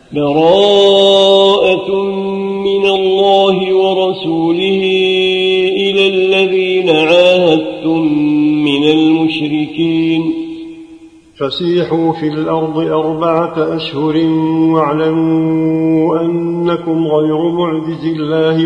براءة من الله ورسوله إلى الذين عاهدتم من المشركين. فسيحوا في الأرض 4 أشهر واعلموا أنكم غير معجز الله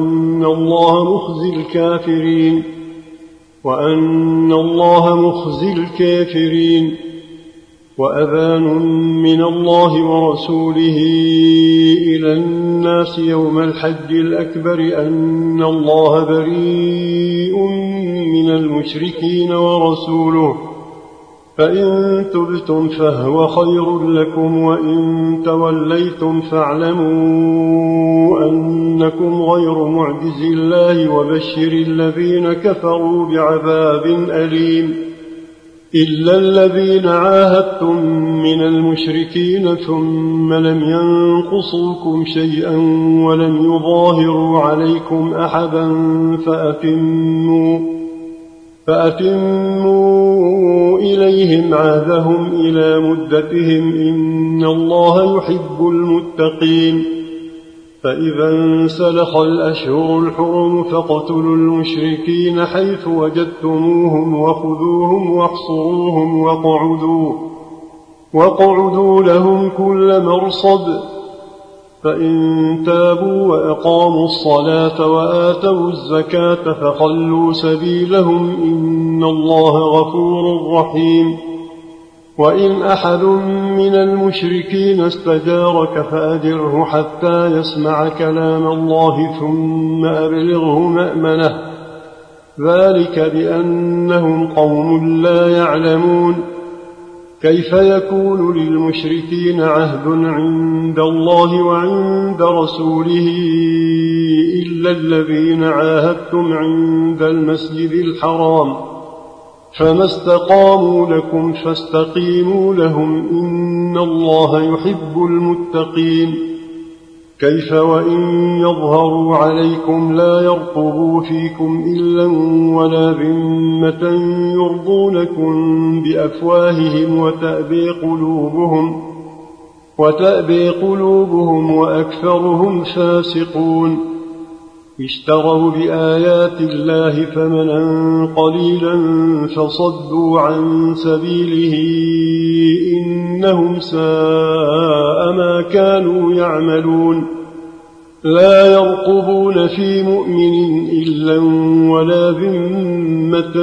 وأن الله مخزي الكافرين وأذان من الله ورسوله إلى الناس يوم الحج الأكبر أن الله بريء من المشركين ورسوله فإن تبتم فهو خير لكم وإن توليتم فاعلموا أنكم غير معجز الله وبشر الذين كفروا بعذاب أليم. إلا الذين عاهدتم من المشركين ثم لم ينقصوكم شيئا ولم يظاهروا عليكم أحدا فأتموا إليهم عهدهم إلى مدتهم إن الله يحب المتقين. فإذا انسلخ الأشهر الحرم فاقتلوا المشركين حيث وجدتموهم وخذوهم واحصروهم واقعدوا لهم كل مرصد. فإن تابوا وأقاموا الصلاة وآتوا الزكاة فخلوا سبيلهم إن الله غفور رحيم. وإن أحد من المشركين استجارك فأجره حتى يسمع كلام الله ثم أبلغه مأمنه ذلك بأنهم قوم لا يعلمون. كيف يكون للمشركين عهد عند الله وعند رسوله إلا الذين عاهدتم عند المسجد الحرام فما استقاموا لكم فاستقيموا لهم إن الله يحب المتقين. كيف وإن يظهروا عليكم لا يرقبوا فيكم إلا ولا ذمة يرضونكم بأفواههم وتأبي قلوبهم وأكثرهم فاسقون. اشتروا بآيات الله ثمنا قليلا فصدوا عن سبيله إنهم ساء ما كانوا يعملون. لا يرقبون في مؤمن إلا ولا ذمة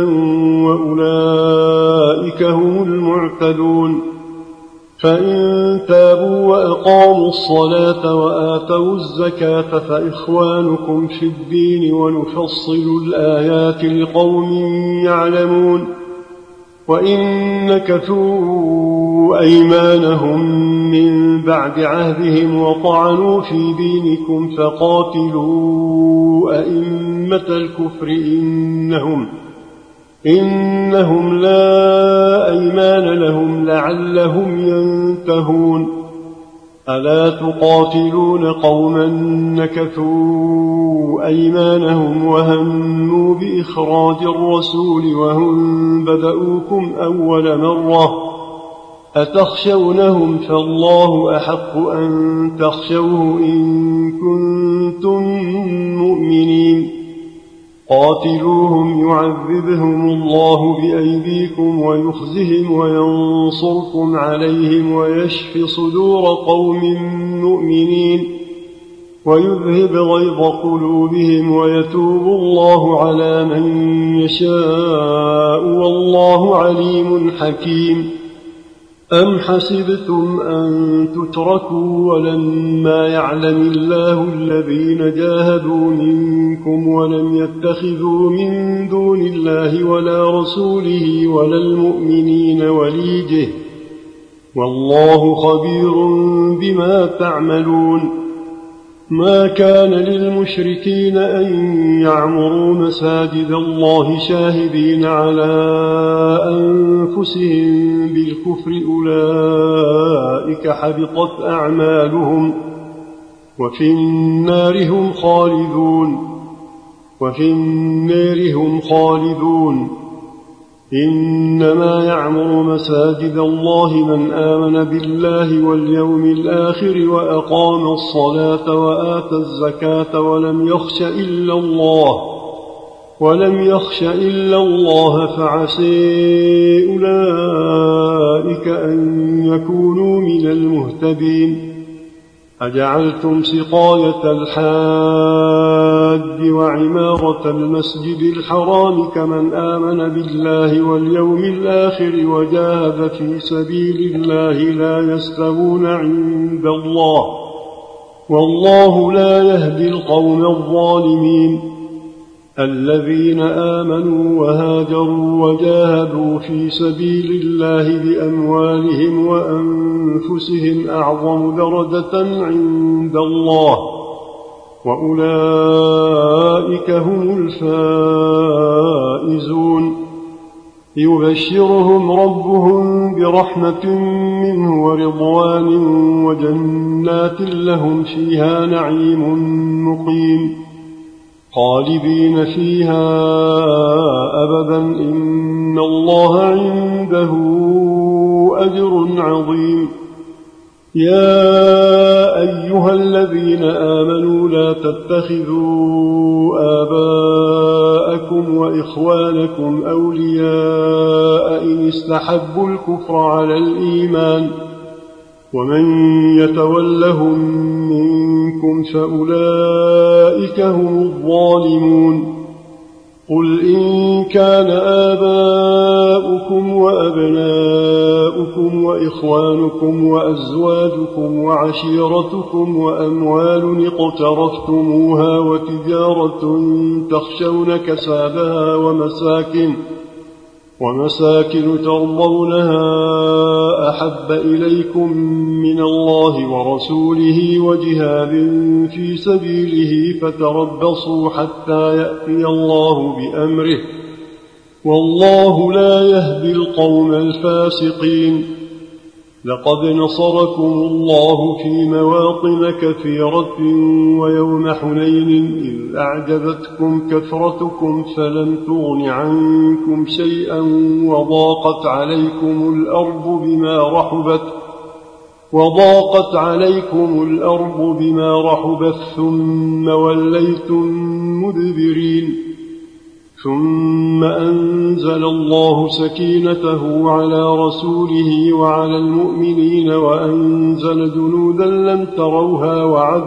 وأولئك هم المعتدون. فإن تابوا وأقاموا الصلاة وآتوا الزكاة فإخوانكم في الدين ونفصل الآيات لقوم يعلمون. وإن نكثوا أيمانهم من بعد عهدهم وطعنوا في دينكم فقاتلوا أئمة الكفر إنهم لا أيمان لهم لعلهم ينتهون. ألا تقاتلون قوما نكثوا أيمانهم وهموا بإخراج الرسول وهم بدؤوكم أول مرة أتخشونهم فالله أحق أن تخشوه إن كنتم مؤمنين. قاتلوهم يعذبهم الله بأيديكم ويخزهم وينصركم عليهم ويشف صدور قوم مؤمنين ويذهب غيظ قلوبهم ويتوب الله على من يشاء والله عليم حكيم. أم حسبتم أن تتركوا ولما يعلم الله الذين جاهدوا منكم ولم يتخذوا من دون الله ولا رسوله ولا المؤمنين وليجه والله خبير بما تعملون. ما كان للمشركين أن يعمروا مساجد الله شاهدين على أنفسهم بالكفر أولئك حبطت أعمالهم وفي النار هم خالدون. إنما يعمر مساجد الله من آمن بالله واليوم الآخر وأقام الصلاة وآتى الزكاة ولم يخش إلا الله فعسى أولئك أن يكونوا من المهتدين. أجعلتم سقاية الحاج وعمارة المسجد الحرام كمن آمن بالله واليوم الآخر وجاهد في سبيل الله لا يستوون عند الله والله لا يهدي القوم الظالمين. الذين آمنوا وهاجروا وجاهدوا في سبيل الله بأموالهم وأنفسهم أعظم درجة عند الله وأولئك هم الفائزون. يبشرهم ربهم برحمة منه ورضوان وجنات لهم فيها نعيم مقيم خالدين فيها أبدا إن الله عنده أجر عظيم. يا أيها الذين آمنوا لا تتخذوا آباءكم وإخوانكم أولياء إن استحبوا الكفر على الإيمان ومن يتولهم منكم فأولئك هم الظالمون. قل إن كان آباؤكم وأبناؤكم وإخوانكم وأزواجكم وعشيرتكم وأموال اقترفتموها وتجارة تخشون كسادها ومساكن ترضونها أحب إليكم من الله ورسوله وجهاد في سبيله فتربصوا حتى يأتي الله بأمره والله لا يهدي القوم الفاسقين. لقد نصركم الله في مواطن كثيرة ويوم حنين إذ أعجبتكم كثرتكم فلم تغن عنكم شيئا وضاقت عليكم الأرض بما رحبت ثم وليتم مدبرين. ثم أنزل الله سكينته على رسوله وعلى المؤمنين وأنزل جنودا لم تروها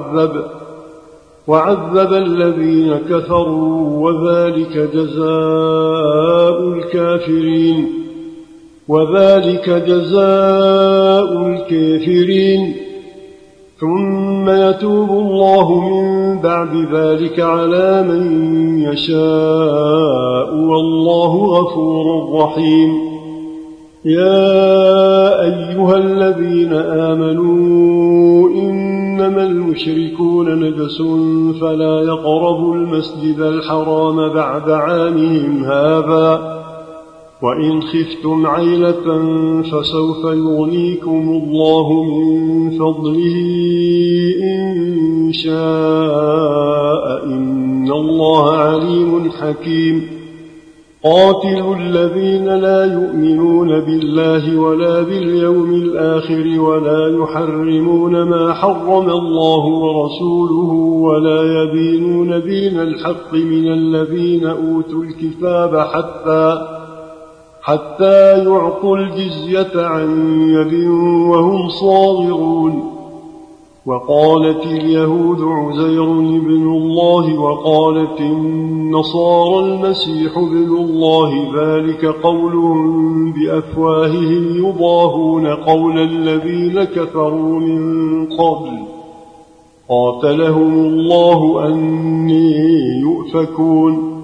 وعذب الذين كفروا وذلك جزاء الكافرين. ثم يتوب الله من بعد ذلك على من يشاء والله غفور رحيم. يا أيها الذين آمنوا إنما المشركون نجس فلا يقربوا المسجد الحرام بعد عامهم هذا وإن خفتم عيلة فسوف يغنيكم الله من فضله إن شاء إن الله عليم حكيم. قاتلوا الذين لا يؤمنون بالله ولا باليوم الآخر ولا يحرمون ما حرم الله ورسوله ولا يدينون دين الحق من الذين أوتوا الكتاب حتى يعطوا الجزية عن يد وهم صاغرون. وقالت اليهود عزير ابن الله وقالت النصارى المسيح ابن الله ذلك قولهم بأفواههم يضاهون قول الذين كفروا من قبل قاتلهم الله أني يؤفكون.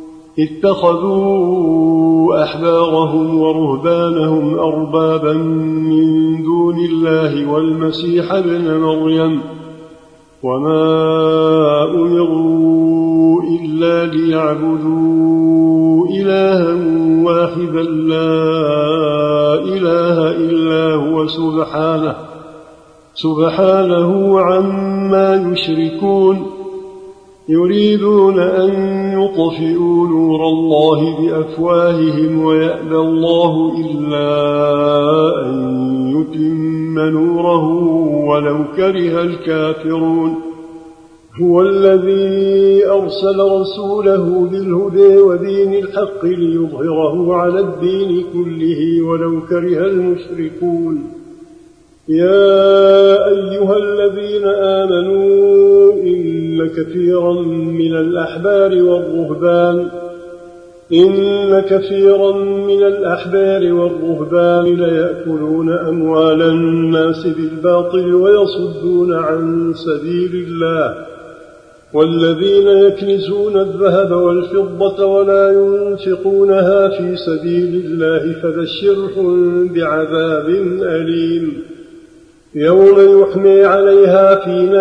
اتخذوا أحبارهم ورهبانهم أربابا من دون الله والمسيح ابن مريم وما أمروا إلا ليعبدوا إلها واحدا لا إله إلا هو سبحانه عما يشركون. يريدون أن يطفئوا نور الله بأفواههم ويأبى الله إلا أن يتم نوره ولو كره الكافرون. هو الذي أرسل رسوله بالهدى ودين الحق ليظهره على الدين كله ولو كره المشركون. يا أيها الذين آمنوا إن كثيرا من الأحبار والرهبان ليأكلون أموال الناس بالباطل ويصدون عن سبيل الله، والذين يكنزون الذهب والفضة ولا ينفقونها في سبيل الله فبشرهم بعذاب أليم. يوم يحمي عليها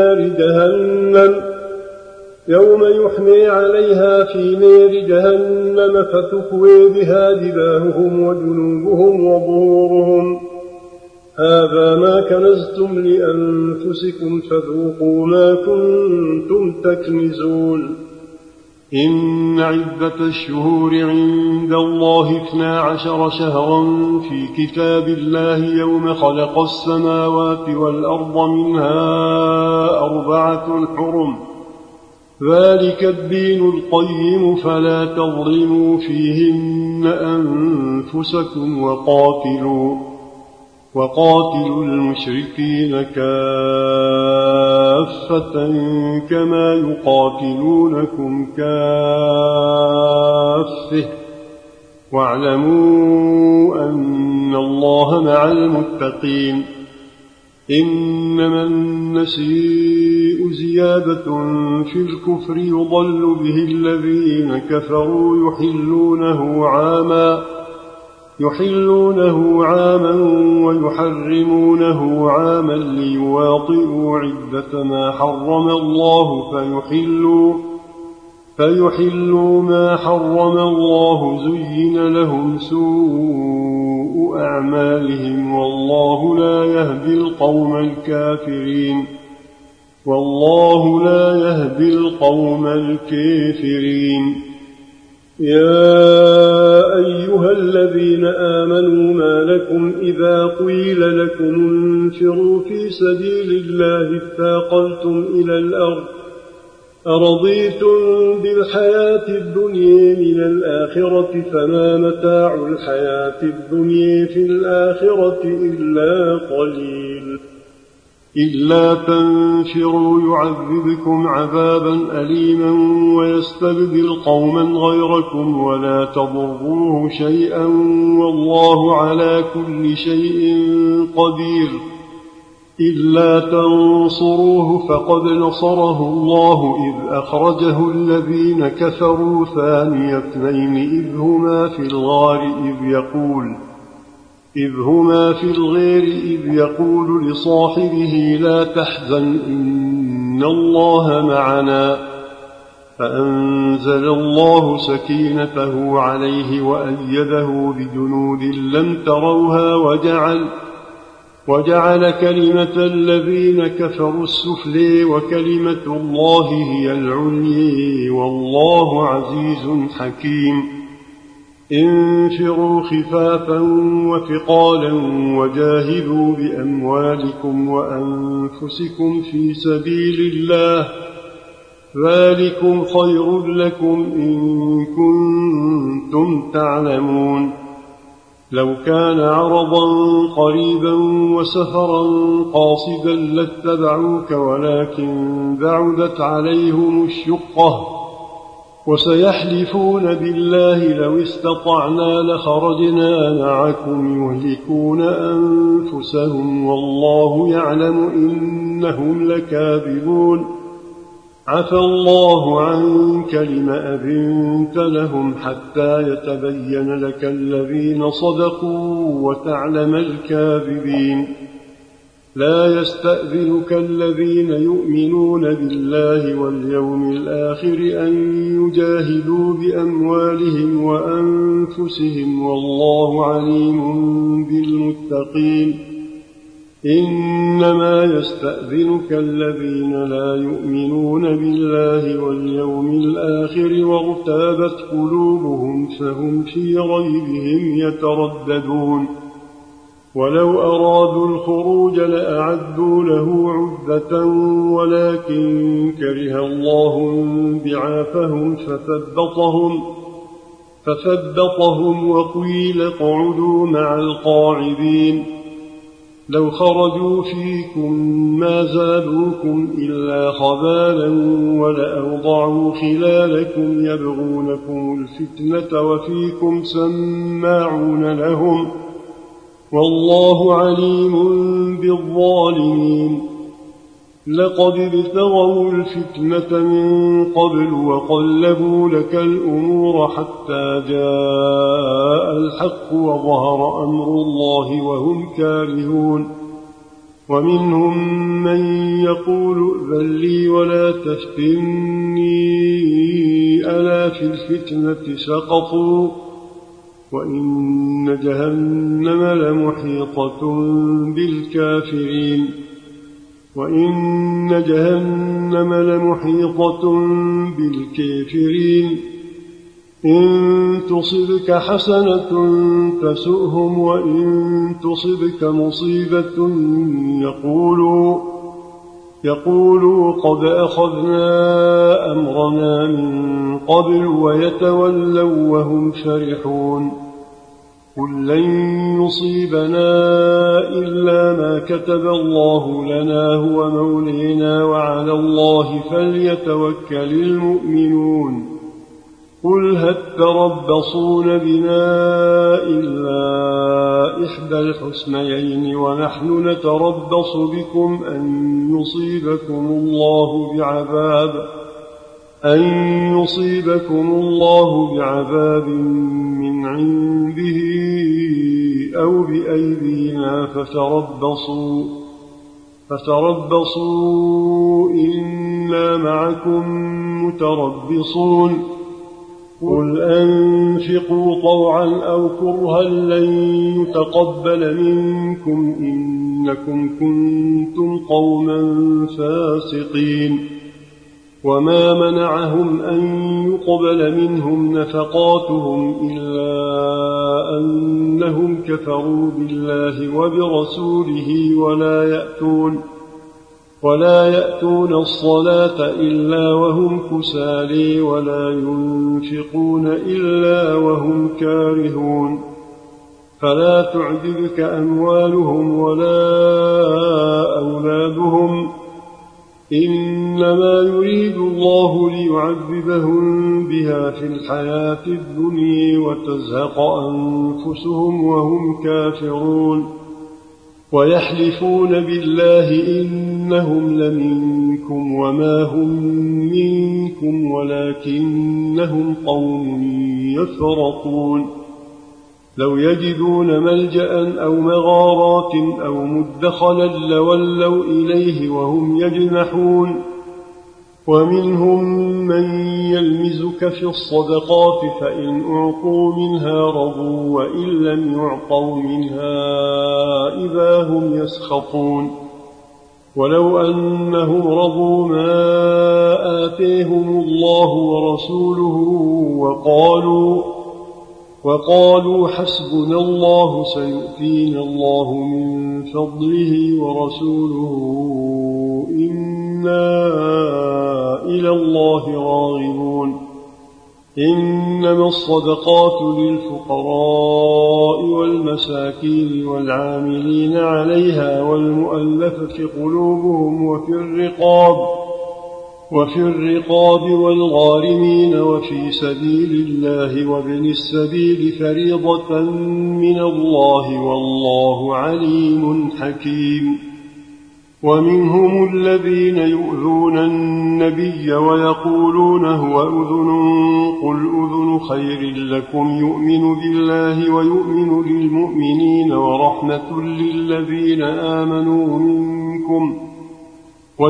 في نار جهنم فتكوي بها جباههم وجنوبهم وظهورهم. هذا ما كنزتم لأنفسكم فذوقوا ما كنتم تكنزون. إن عدة الشهور عند الله 12 شهرا في كتاب الله يوم خلق السماوات والأرض منها 4 حرم، ذلك الدين القيم فلا تظلموا فيهن أنفسكم وقاتلوا المشركين كافة كما يقاتلونكم كافة واعلموا أن الله مع المتقين. إنما النسيء زيادة في الكفر يضل به الذين كفروا يحلونه عاما ويحرمونه عاما ليواطئوا عدة ما حرم الله فيحلوا ما حرم الله. زين لهم سوء أعمالهم والله لا يهدي القوم الكافرين. يا أيها الذين آمنوا ما لكم إذا قيل لكم انفروا في سبيل الله اثاقلتم إلى الأرض أرضيتم بالحياة الدنيا من الآخرة فما متاع الحياة الدنيا في الآخرة إلا قليل. إلا تنفروا يعذبكم عذابا أليما ويستبدل قوما غيركم ولا تضروه شيئا والله على كل شيء قدير. إلا تنصروه فقد نصره الله إذ أخرجه الذين كفروا ثاني اثنين إذ هما في الغار إذ يقول لصاحبه لا تحزن إن الله معنا، فأنزل الله سكينته عليه وأيده بجنود لم تروها وجعل كلمة الذين كفروا السفلى وكلمة الله هي العليا والله عزيز حكيم. انفروا خفافا وثقالا وجاهدوا بأموالكم وأنفسكم في سبيل الله ذلكم خير لكم إن كنتم تعلمون. لو كان عرضا قريبا وسفرا قاصدا لاتبعوك ولكن بعدت عليهم الشقة وسيحلفون بالله لو استطعنا لخرجنا معكم يهلكون أنفسهم والله يعلم إنهم لكاذبون. عفى الله عنك لم أذنت لهم حتى يتبين لك الذين صدقوا وتعلم الكاذبين. لا يستأذنك الذين يؤمنون بالله واليوم الآخر أن يجاهدوا بأموالهم وأنفسهم والله عليم بالمتقين. إنما يستأذنك الذين لا يؤمنون بالله واليوم الآخر وارتابت قلوبهم فهم في ريبهم يترددون ولو أرادوا الخروج لأعدوا له عدة ولكن كره الله بعاثهم فثبطهم وقيل اقعدوا مع القاعدين لو خرجوا فيكم ما زادوكم إلا خبالا ولأوضعوا خلالكم يبغونكم الفتنة وفيكم سماعون لهم والله عليم بالظالمين لقد ابتغوا الفتنة من قبل وقلبوا لك الأمور حتى جاء الحق وظهر أمر الله وهم كارهون ومنهم من يقول ائذن لي ولا تفتني ألا في الفتنة سقطوا وإن جهنم لمحيطة بالكافرين إن تصبك حسنة تسؤهم وإن تصبك مصيبة يقولوا قد أخذنا أمرنا من قبل ويتولوا وهم فرحون قل لن يصيبنا إلا ما كتب الله لنا هو مولينا وعلى الله فليتوكل المؤمنون قل هل تربصون بنا إلا إحدى الحسنيين ونحن نتربص بكم أن يصيبكم الله بعذاب من عنده أو بأيدينا فتربصوا إنا معكم متربصون قل أنفقوا طوعا أو كرها لن يتقبل منكم إنكم كنتم قوما فاسقين وما منعهم أن يقبل منهم نفقاتهم إلا أنهم كفروا بالله وبرسوله ولا يأتون الصلاة إلا وهم كسالى ولا ينفقون إلا وهم كارهون فلا تعجبك أموالهم ولا أولادهم إنما يريد الله ليعذبهم بها في الحياة الدنيا وتزهق أنفسهم وهم كافرون ويحلفون بالله إنهم لمنكم وما هم منكم ولكنهم قوم يفرقون لو يجدون ملجأ أو مغارات أو مدخلا لولوا إليه وهم يجنحون ومنهم من يلمزك في الصدقات فإن أعطوا منها رضوا وإن لم يعطوا منها إذا هم يسخطون ولو أنهم رضوا ما آتيهم الله ورسوله وقالوا حسبنا الله سيؤتينا الله من فضله ورسوله إنا إلى الله راغبون إنما الصدقات للفقراء والمساكين والعاملين عليها والمؤلفة قلوبهم وفي الرقاب والغارمين وفي سبيل الله وابن السبيل فريضة من الله والله عليم حكيم ومنهم الذين يؤذون النبي ويقولون هو أذن قل أذن خير لكم يؤمن بالله ويؤمن للمؤمنين ورحمة للذين آمنوا منكم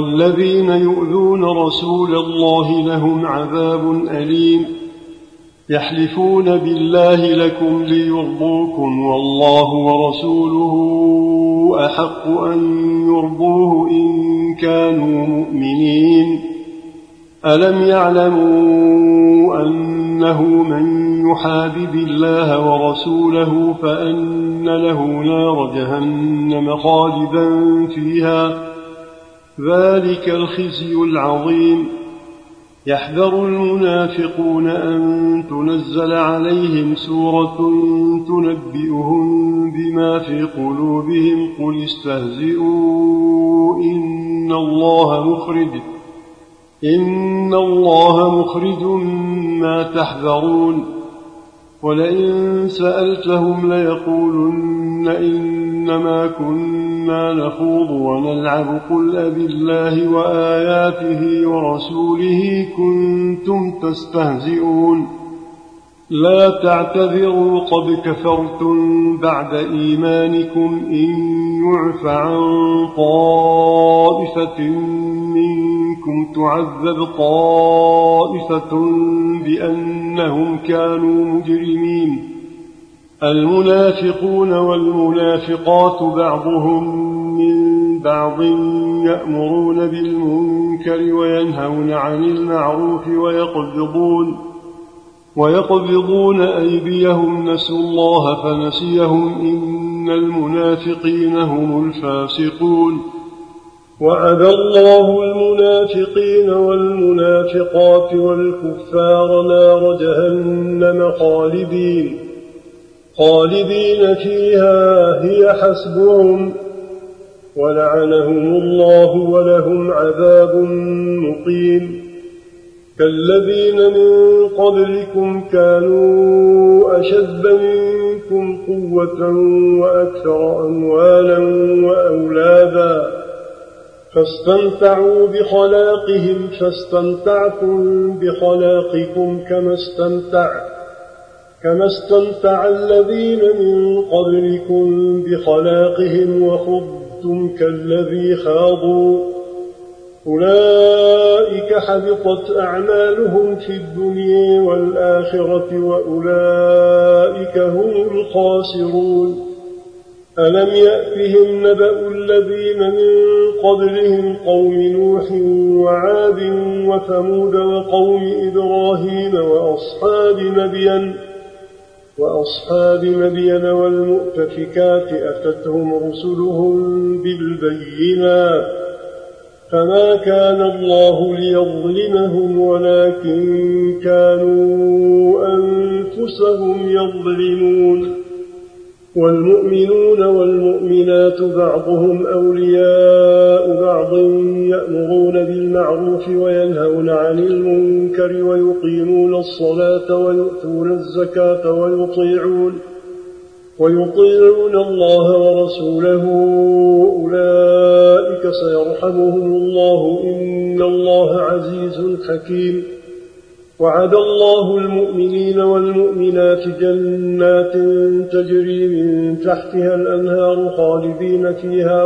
والذين يؤذون رسول الله لهم عذاب أليم يحلفون بالله لكم ليرضوكم والله ورسوله أحق أن يرضوه إن كانوا مؤمنين. ألم يعلموا أنه من يحادد الله ورسوله فأن له نار جهنم خالدا فيها، ذلك الخزي العظيم. يحذر المنافقون أن تنزل عليهم سورة تنبئهم بما في قلوبهم قل استهزئوا إن الله مخرج ما تحذرون. ولئن سألتهم ليقولن إنما كنا نخوض ونلعب قل أبالله وآياته ورسوله كنتم تستهزئون. لا تعتذروا قد كفرتم بعد إيمانكم إن يعف عن طائفة منكم تعذب طائفة بأنهم كانوا مجرمين. المنافقون والمنافقات بعضهم من بعض يأمرون بالمنكر وينهون عن المعروف ويقبضون أيديهم نسوا الله فنسيهم إن المنافقين هم الفاسقون. وعد الله المنافقين والمنافقات والكفار نار جهنم خالدين فيها هي حسبهم ولعنهم الله ولهم عذاب مقيم. كالذين من قبلكم كانوا أشد منكم قوة وأكثر أموالا وأولادا فاستمتعوا بخلاقهم فاستمتعتم بخلاقكم كما استمتع الذين من قبلكم بخلاقهم وخضتم كالذي خاضوا. أولئك حبطت أعمالهم في الدنيا والآخرة وأولئك هم الخاسرون. ألم يأتهم نبأ الذين من قبلهم قوم نوح وعاد وثمود وقوم إبراهيم وأصحاب مدين والمؤتفكات أتتهم رسلهم بالبينات فما كان الله ليظلمهم ولكن كانوا أنفسهم يظلمون. والمؤمنون والمؤمنات بعضهم أولياء بعض يأمرون بالمعروف وينهون عن المنكر ويقيمون الصلاة ويؤتون الزكاة ويطيعون الله ورسوله أولئك سيرحمهم الله إن الله عزيز حكيم. وعد الله المؤمنين والمؤمنات جنات تجري من تحتها الأنهار خالدين فيها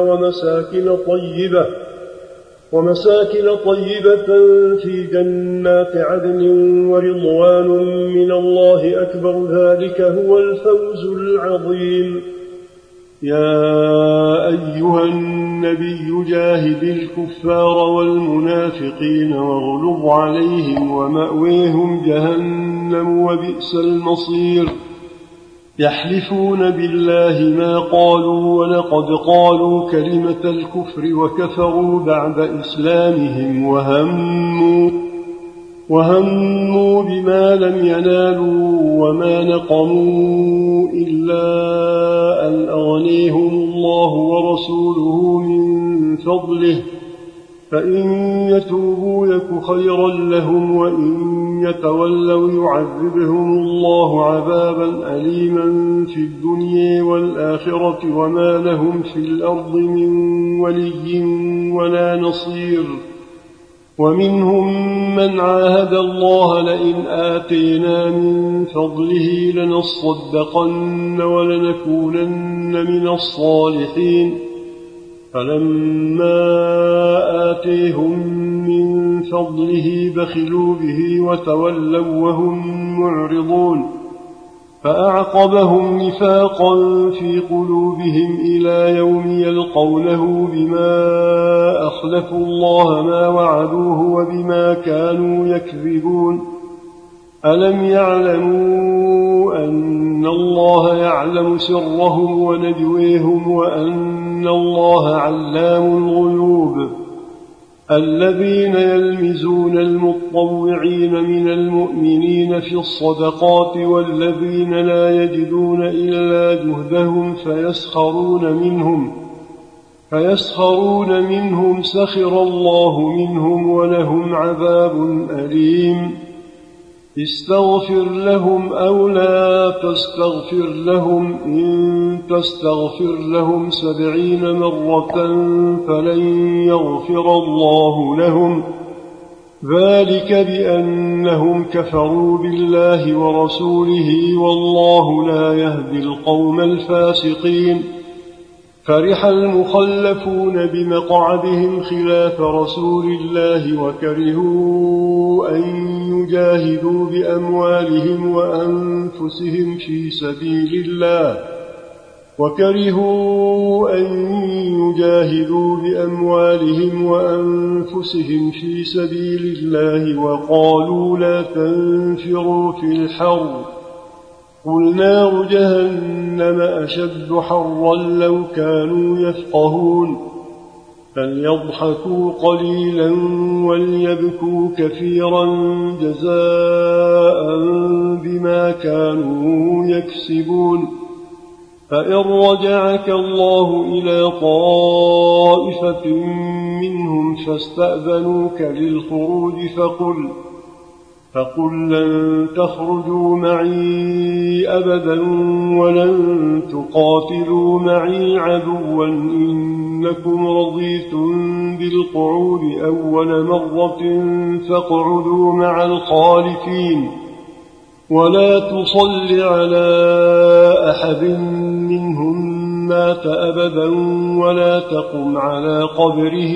ومساكن طيبة في جنات عدن ورضوان من الله أكبر ذلك هو الفوز العظيم. يا أيها النبي جاهد الكفار والمنافقين واغلظ عليهم ومأويهم جهنم وبئس المصير. يحلفون بالله ما قالوا ولقد قالوا كلمة الكفر وكفروا بعد إسلامهم وهموا بما لم ينالوا وما نقموا إلا أن أغنيهم الله ورسوله من فضله فإن يتوبوا يك خيرا لهم وإن يتولوا يعذبهم الله عذابا أليما في الدنيا والآخرة وما لهم في الأرض من ولي ولا نصير. ومنهم من عاهد الله لئن آتينا من فضله لنصدقن ولنكونن من الصالحين فلما آتيهم من فضله بخلوا به وتولوا وهم معرضون فأعقبهم نفاقا في قلوبهم إلى يوم يلقونه بما أخلفوا الله ما وعدوه وبما كانوا يكذبون ألم يعلموا أن الله يعلم سرهم ونجويهم وأن الله علام الغيوب الذين يلمزون المطوعين من المؤمنين في الصدقات والذين لا يجدون إلا جهدهم فيسخرون منهم سخر الله منهم ولهم عذاب أليم استغفر لهم أو لا تستغفر لهم إن تستغفر لهم 70 مرة فلن يغفر الله لهم ذلك بأنهم كفروا بالله ورسوله والله لا يهدي القوم الفاسقين فرح المخلفون بمقعدهم خلاف رسول الله وكرهوا أن يجاهدوا بأموالهم وأنفسهم في سبيل الله وقالوا لا تنفروا في الحر قل نار جهنم أشد حرا لو كانوا يفقهون فليضحكوا قليلا وليبكوا كثيرا جزاء بما كانوا يكسبون فإن رجعك الله إلى طائفة منهم فاستأذنوك للخروج فقل لن تخرجوا معي أبدا ولن تقاتلوا معي عدوا إنكم رضيتم بالقعود أول مرة فاقعدوا مع الخالفين ولا تصل على أحد منهم مات أبدا ولا تقم على قبره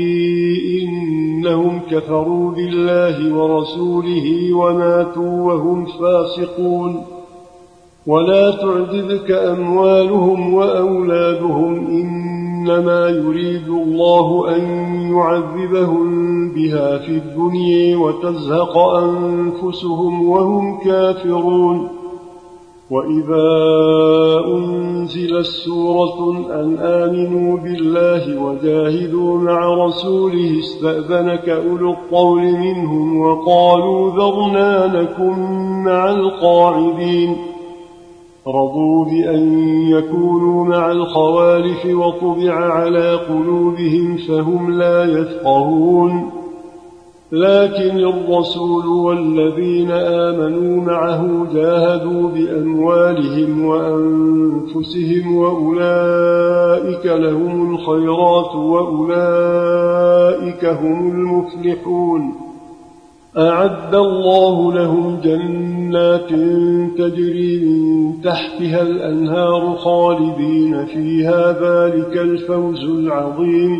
إنهم كفروا بالله ورسوله وماتوا وهم فاسقون ولا تعجبك أموالهم وأولادهم إنما يريد الله أن يعذبهم بها في الدنيا وتزهق أنفسهم وهم كافرون وإذا أنزلت سورة أن آمنوا بالله وجاهدوا مع رسوله استأذنك أولو الطول منهم وقالوا ذرنا نكن مع القاعدين رضوا بأن يكونوا مع الخوالف وطبع على قلوبهم فهم لا يفقهون لكن الرسول والذين آمنوا معه جاهدوا بأموالهم وأنفسهم وأولئك لهم الخيرات وأولئك هم المفلحون أعد الله لهم جنات تجري من تحتها الأنهار خالدين فيها ذلك الفوز العظيم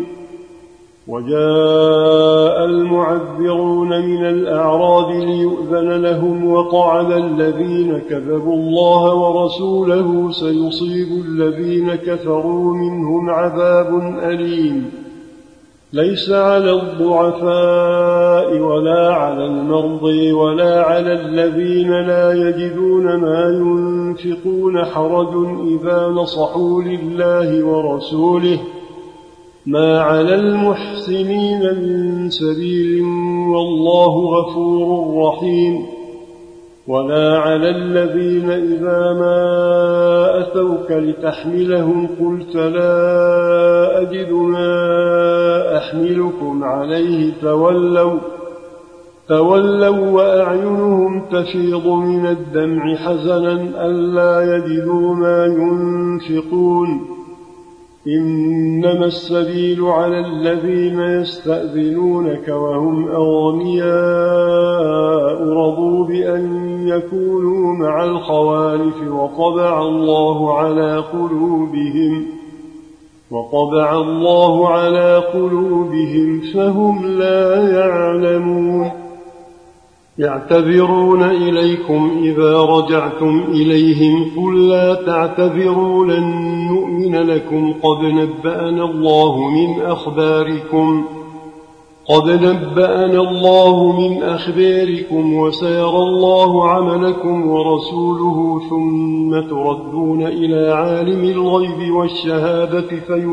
وجاء المعذرون من الأعراب ليؤذن لهم وقعد الذين كذبوا الله ورسوله سيصيب الذين كفروا منهم عذاب أليم ليس على الضعفاء ولا على المرضى ولا على الذين لا يجدون ما ينفقون حرج إذا نصحوا لله ورسوله ما على المحسنين من سبيل والله غفور رحيم ولا على الذين إذا ما أتوك لتحملهم قلت لا أجد ما أحملكم عليه تولوا وأعينهم تفيض من الدمع حزنا ألا يجدوا ما ينفقون إنما السبيل على الذين يستأذنونك وهم أغنياء رضوا بأن يكونوا مع الخوالف وطبع الله على قلوبهم وطبع الله على قلوبهم فهم لا يعلمون يعتذرون إليكم إذا رجعتم إليهم قل لا تعتذروا لن نؤمن لكم قد نبأنا الله من أخباركم وسيرى الله عملكم ورسوله ثم تردون إلى عالم الغيب والشهادة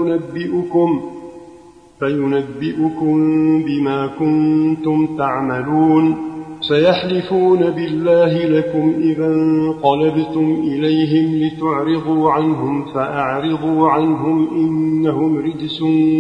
فينبئكم بما كنتم تعملون سيحلفون بالله لكم إذا انقلبتم إليهم لتعرضوا عنهم فأعرضوا عنهم إنهم رجس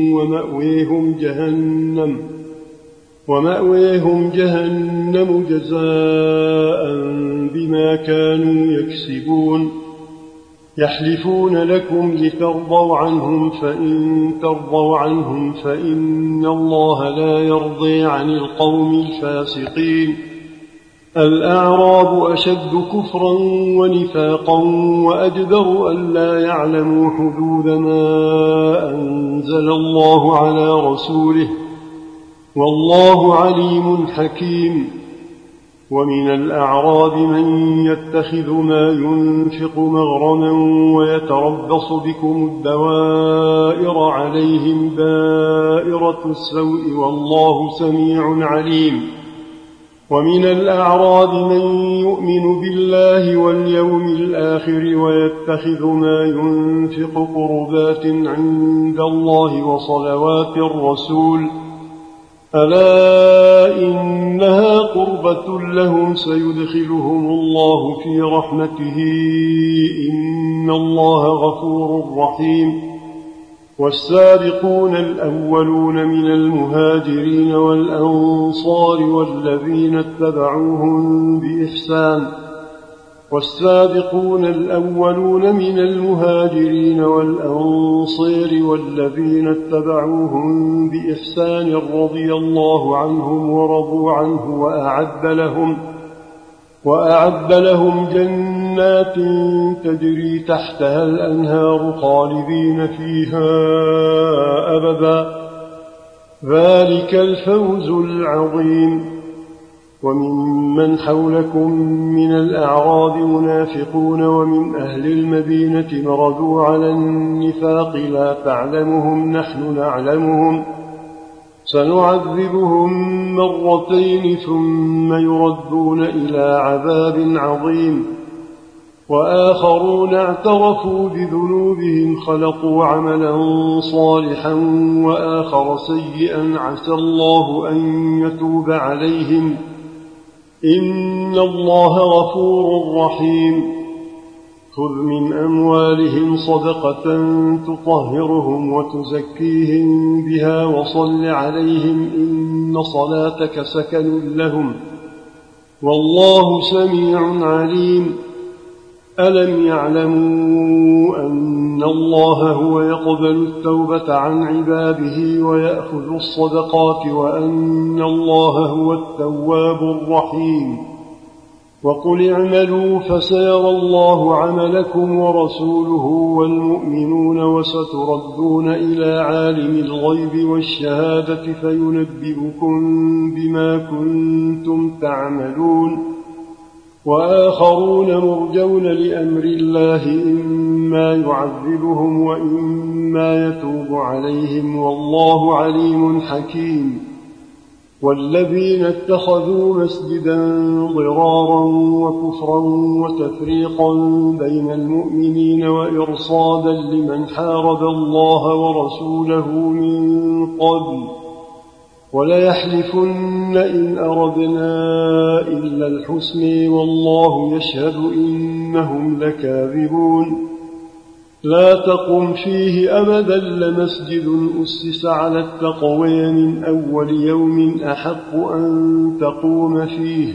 ومأويهم جهنم جزاء بما كانوا يكسبون يحلفون لكم لترضوا عنهم فإن ترضوا عنهم فإن الله لا يرضي عن القوم الفاسقين الأعراب أشد كفرا ونفاقا وأجدر ألا يعلموا حدود ما أنزل الله على رسوله والله عليم حكيم ومن الأعراب من يتخذ ما ينفق مغرما ويتربص بكم الدوائر عليهم دائرة السوء والله سميع عليم ومن الأعراب من يؤمن بالله واليوم الآخر ويتخذ ما ينفق قربات عند الله وصلوات الرسول ألا إنها قربة لهم سيدخلهم الله في رحمته إن الله غفور رحيم والسابقون الأولون من المهاجرين والأنصار والذين اتبعوهم بإحسان رضي الله عنهم ورضوا عنه وأعد لهم جنات تجري تحتها الأنهار خالدين فيها أبدا ذلك الفوز العظيم وممن حولكم من الأعراب منافقون ومن أهل المدينة مردوا على النفاق لا تعلمهم نحن نعلمهم سنعذبهم مرتين ثم يردون إلى عذاب عظيم وآخرون اعترفوا بذنوبهم خلقوا عملا صالحا وآخر سيئا عسى الله أن يتوب عليهم إن الله غفور رحيم خذ من أموالهم صدقة تطهرهم وتزكيهم بها وصل عليهم إن صلاتك سكن لهم والله سميع عليم ألم يعلموا أن الله هو يقبل التوبة عن عباده ويأخذ الصدقات وأن الله هو التواب الرحيم وقل اعملوا فسيرى الله عملكم ورسوله والمؤمنون وستردون إلى عالم الغيب والشهادة فينبئكم بما كنتم تعملون وآخرون مرجون لأمر الله إما يعذبهم وإما يتوب عليهم والله عليم حكيم والذين اتخذوا مسجدا ضرارا وكفرا وتفريقا بين المؤمنين وإرصادا لمن حارب الله ورسوله من قبل وليحلفن إن أردنا إلا الحسن والله يشهد إنهم لكاذبون لا تقم فيه أبدا لمسجد أسس على التقوى من أول يوم أحق أن تقوم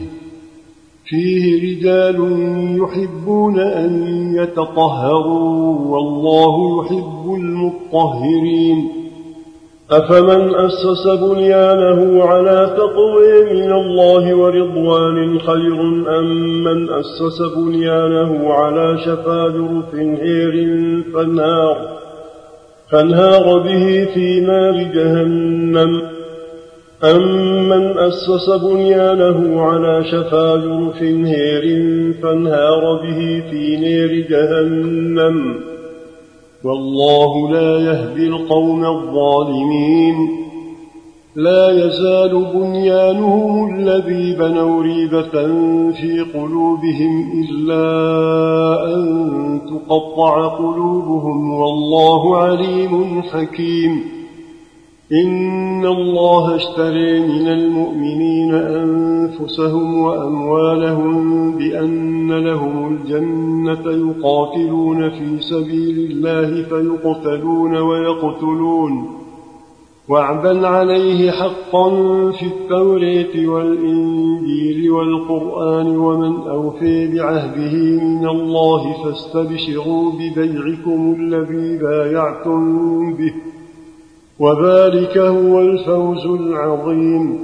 فيه رجال يحبون أن يتطهروا والله يحب المطهرين أفمن أسس بنيانه على تقوى من الله ورضوان خير أم من أسس بنيانه على شفا جرف هير فانهار به في نار جهنم. أمن أسس بنيانه على شفا جرف هير فانهار به في نار جهنم، والله لا يهدي القوم الظالمين. لا يزال بنيانهم الذي بنوا ريبة في قلوبهم إلا أن تقطع قلوبهم، والله عليم حكيم. إن الله اشتري من المؤمنين أنفسهم وأموالهم بأن لهم الجنة يقاتلون في سبيل الله فيقتلون ويقتلون، وعدا عليه حقا في التوراة والإنجيل والقرآن، ومن أوفي بعهده من الله فاستبشروا ببيعكم الذي بايعتم به، وذلك هو الفوز العظيم.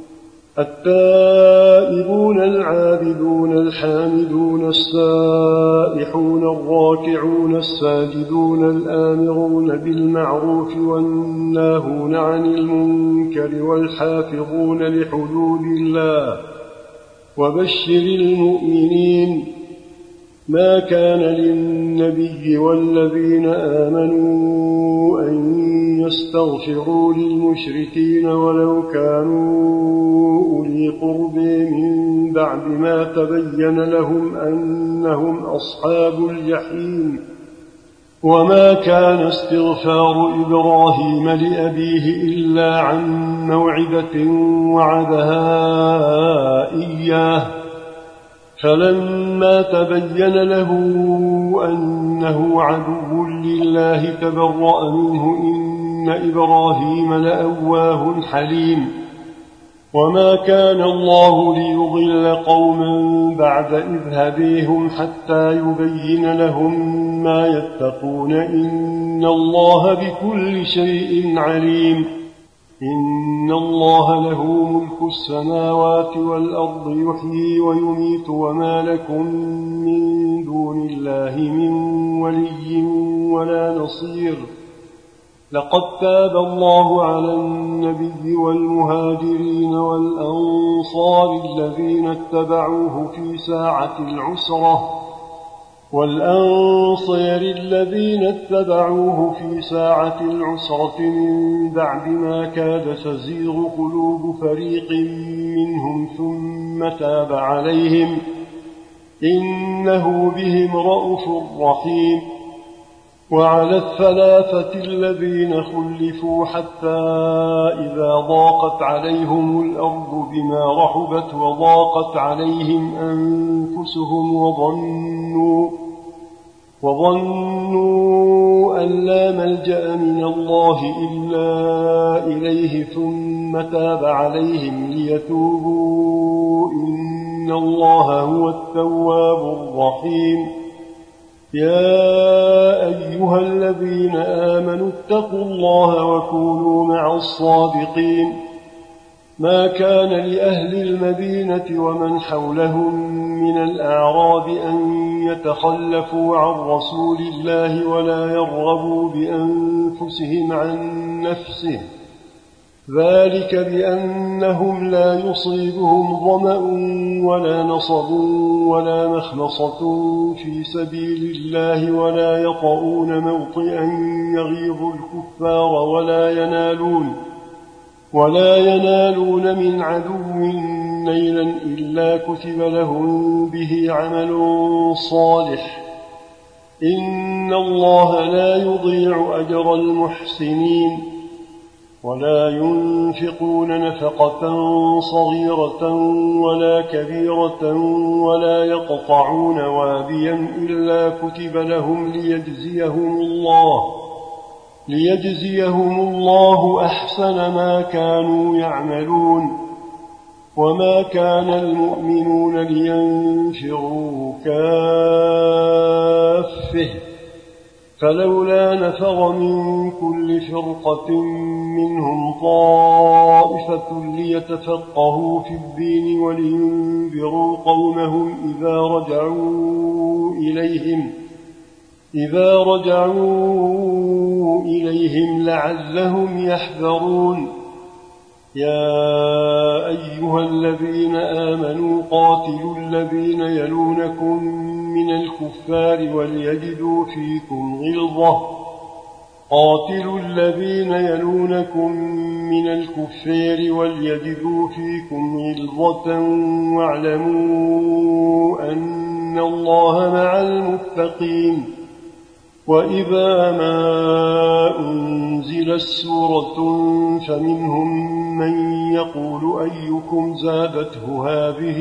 التائبون العابدون الحامدون السائحون الراكعون الساجدون الآمرون بالمعروف والناهون عن المنكر والحافظون لحدود الله، وبشر المؤمنين. ما كان للنبي والذين آمنوا أن يستغفروا للمشركين ولو كانوا أولي قرب من بعد ما تبين لهم أنهم أصحاب الجحيم. وما كان استغفار إبراهيم لأبيه إلا عن موعدة وعدها إياه، فلما تبين له أنه عدو لله تبرأ منه، إن إبراهيم لأواه حليم. وما كان الله ليضل قوما بعد إذ هديهم حتى يبين لهم ما يتقون، إن الله بكل شيء عليم. إن الله له ملك السماوات والأرض يحيي ويميت، وما لكم من دون الله من ولي ولا نصير. لقد تاب الله على النبي والمهاجرين والأنصار الذين اتبعوه في ساعة العسرة من بعد ما كاد تزيغ قلوب فريق منهم ثم تاب عليهم، إنه بهم رءوف رحيم. وعلى الثلاثة الذين خلفوا حتى إذا ضاقت عليهم الأرض بما رحبت وضاقت عليهم أنفسهم وظنوا أن لا ملجأ من الله إلا إليه ثم تاب عليهم ليتوبوا، إن الله هو التواب الرحيم. يا أيها الذين آمنوا اتقوا الله وكونوا مع الصادقين. ما كان لأهل المدينة ومن حولهم من الأعراب أن يتخلفوا عن رسول الله ولا يرغبوا بأنفسهم عن نفسه، ذلك بأنهم لا يصيبهم ظمأ ولا نصب ولا مخمصة في سبيل الله، ولا يطؤون موطئا يغيظ الكفار ولا ينالون من عدو نيلا إلا كتب لهم به عمل صالح. إن الله لا يضيع أجر المحسنين. ولا ينفقون نفقة صغيرة ولا كبيرة ولا يقطعون واديا إلا كتب لهم ليجزيهم الله أحسن ما كانوا يعملون. وما كان المؤمنون لينفروا كافة، فلولا نفر من كل فرقة منهم طائفة ليتفقهوا في الدين ولينذروا قومهم إذا رجعوا إليهم لعلهم يحذرون يا أيها الذين آمنوا قاتلوا الذين يلونكم من الكفار وليجدوا فيكم غلظة قاتلوا الذين يلونكم من الكفار وليجدوا فيكم غلظة واعلموا أن الله مع المتقين وإذا ما أنزلت سورة فمنهم من يقول أيكم زادته هذه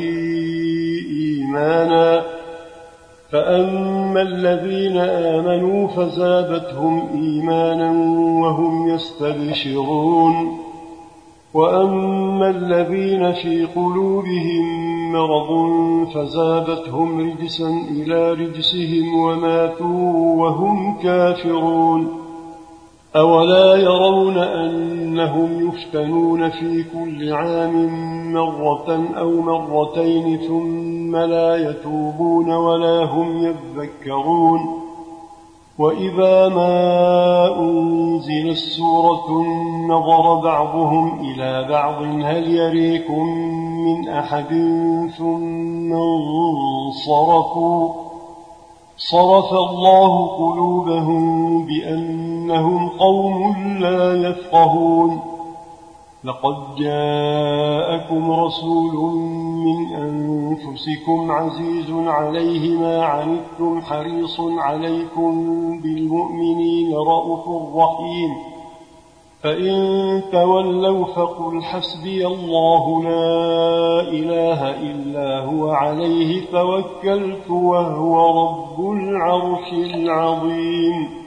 إيمانا فأما الذين آمنوا فزادتهم إيمانا وهم يستبشرون وأما الذين في قلوبهم مرض فزادتهم رجسا إلى رجسهم وماتوا وهم كافرون أولا يرون أنهم يفتنون في كل عام مرة أو مرتين ثم لا يتوبون ولا هم يذكرون وإذا ما أنزلت سورة نظر بعضهم إلى بعض هل يريكم من أحد ثم انصرفوا صرف الله قلوبهم بأنهم قوم لا يفقهون لقد جاءكم رسول من أنفسكم عزيز عليه ما عنتم حريص عليكم بالمؤمنين رءوف رحيم فإن تولوا فقل حسبي الله لا إله إلا هو عليه توكلت وهو رب العرش العظيم